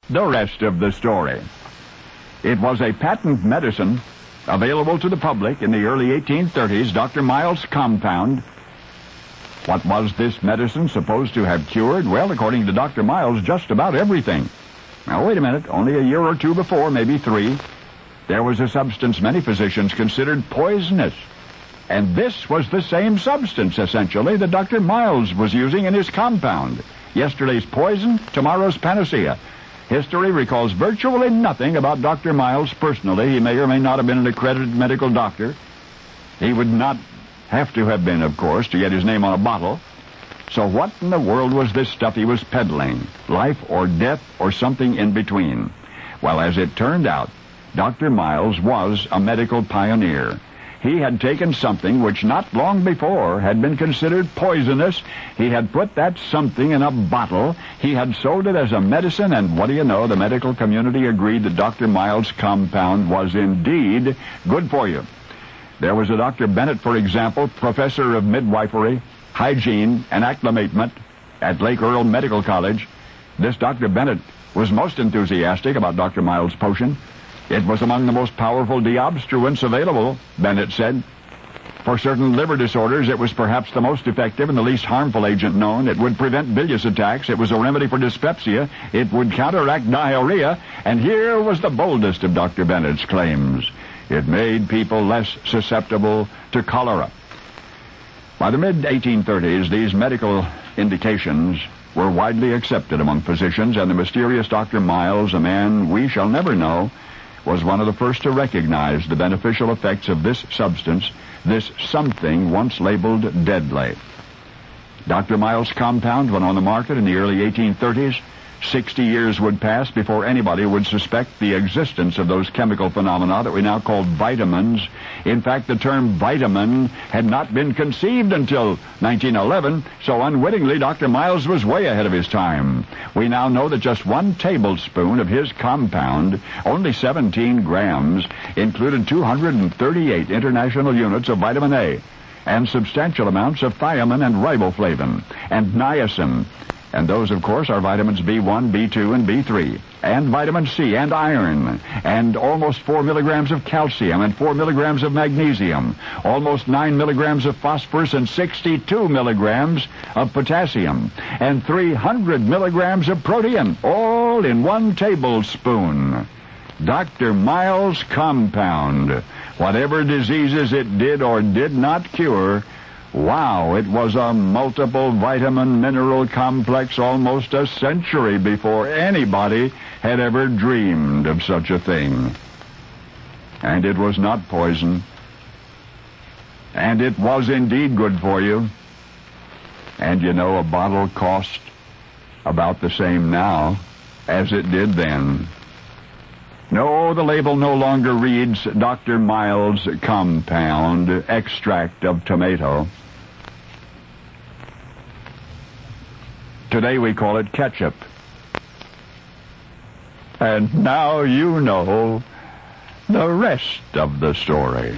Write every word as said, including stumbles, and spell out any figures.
the rest of the story. It was a patent medicine available to the public in the early eighteen thirties, Doctor Miles' Compound. What was this medicine supposed to have cured? Well, according to Doctor Miles, just about everything. Now, wait a minute. Only a year or two before, maybe three, there was a substance many physicians considered poisonous. And this was the same substance, essentially, that Doctor Miles was using in his compound. Yesterday's poison, tomorrow's panacea. History recalls virtually nothing about Doctor Miles personally. He may or may not have been an accredited medical doctor. He would not have to have been, of course, to get his name on a bottle. So what in the world was this stuff he was peddling? Life or death or something in between? Well, as it turned out, Doctor Miles was a medical pioneer. He had taken something which not long before had been considered poisonous. He had put that something in a bottle. He had sold it as a medicine, and what do you know, the medical community agreed that Doctor Miles' compound was indeed good for you. There was a Doctor Bennett, for example, professor of midwifery, hygiene, and acclimatement at Lake Earl Medical College. This Doctor Bennett was most enthusiastic about Doctor Miles' potion. It was among the most powerful deobstruents available, Bennett said. For certain liver disorders, it was perhaps the most effective and the least harmful agent known. It would prevent bilious attacks. It was a remedy for dyspepsia. It would counteract diarrhea. And here was the boldest of Doctor Bennett's claims. It made people less susceptible to cholera. By the mid eighteen thirties, these medical indications were widely accepted among physicians, and the mysterious Doctor Miles, a man we shall never know, was one of the first to recognize the beneficial effects of this substance, this something once labeled deadly. Doctor Miles' compound went on the market in the early eighteen thirties. Sixty years would pass before anybody would suspect the existence of those chemical phenomena that we now call vitamins. In fact, the term vitamin had not been conceived until nineteen eleven, so unwittingly Doctor Miles was way ahead of his time. We now know that just one tablespoon of his compound, only seventeen grams, included two hundred thirty-eight international units of vitamin A and substantial amounts of thiamine and riboflavin and niacin. And those, of course, are vitamins B one, B two, and B three, and vitamin C, and iron, and almost four milligrams of calcium, and four milligrams of magnesium, almost nine milligrams of phosphorus, and sixty-two milligrams of potassium, and three hundred milligrams of protein, all in one tablespoon. Doctor Miles' compound. Whatever diseases it did or did not cure, wow, it was a multiple vitamin mineral complex almost a century before anybody had ever dreamed of such a thing. And it was not poison. And it was indeed good for you. And you know, a bottle costs about the same now as it did then. No, the label no longer reads Doctor Miles' Compound, extract of tomato. Today we call it ketchup. And now you know the rest of the story.